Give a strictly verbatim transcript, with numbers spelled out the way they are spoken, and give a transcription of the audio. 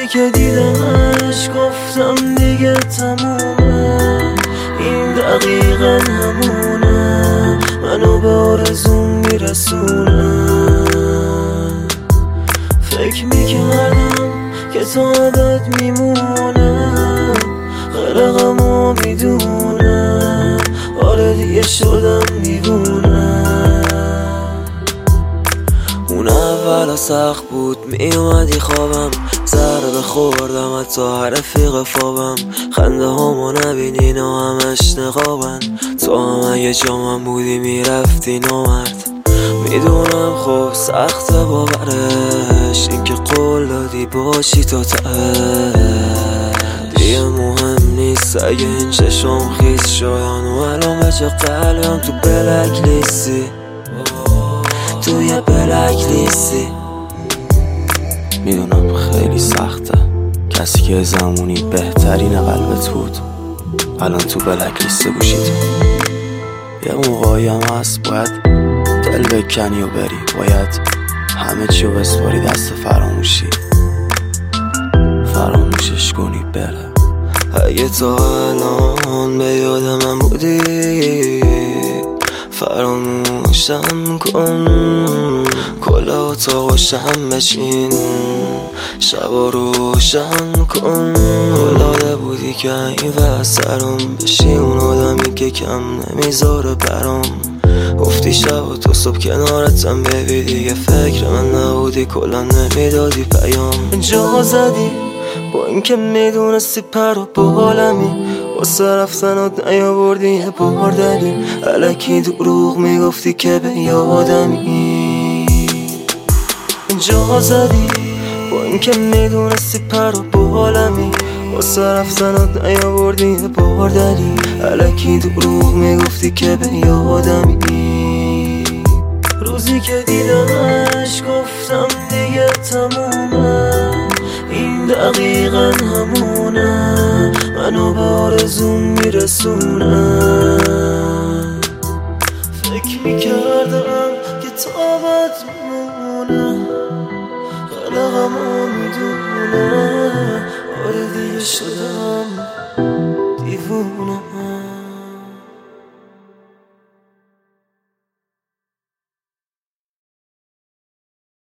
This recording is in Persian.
روزی که دیدمش گفتم دیگه تمومه، این دقیقا همونه، منو به آرزوم میرسونه. فکر میکردم که تا ابد میمونه، غرقمو میدونه، آره دیگه شدم دیوونه. اون اولا سخت بود، میومدی خوابم، ضربه خوردم حتی هر رفیق فابم، خنده هامو نبینی نا همش نقابن، تو هم اگه جامم بودی میرفتی نامرد. میدونم خب سخت باورش، این که قول دادی باشی تا ته، دیگه مهم نیست اگه این چشم خیس شدن و الان بچه قلبم تو بلک لیستی، تو یه بلک لیستی. میدونم خیلی سخته، کسی که زمونی بهترین قلبت بود الان تو بلک لیست گوشید. یه موقعی هم هست باید دل بکنی و بری، باید همه چی رو بسپاری دست فراموشی، فراموشش کنی بره. اگه تا الان به یاد من بودی فراموشم کن، کلا اتاق روشن بشین، شبا روشن کن. الهاده بودی که این وسرم بشی اون آدمی که کم نمیذاره برام، گفتی شب و تو صبح کنارتم ببی، دیگه فکر من نبودی کلا نمیدادی پیام. جا زدی با اینکه میدونستی پر و بالمی، واسه رفتنات نیاوردی یه بار دلیل، الکی دروغ میگفتی که به یادمی. جا زدی با اینکه میدونستی پر و بالمی، واسه رفتنات نیاوردی یه بار دلیل، الکی دروغ میگفتی که به یادمی. روزی که دیدمش گفتم دیگه تمومه، این دقیقا همونه، منو به آرزوم میرسونه. فکر میکردم که تا ابد میمونه، غرقمو میدونه، آره دیگه شدم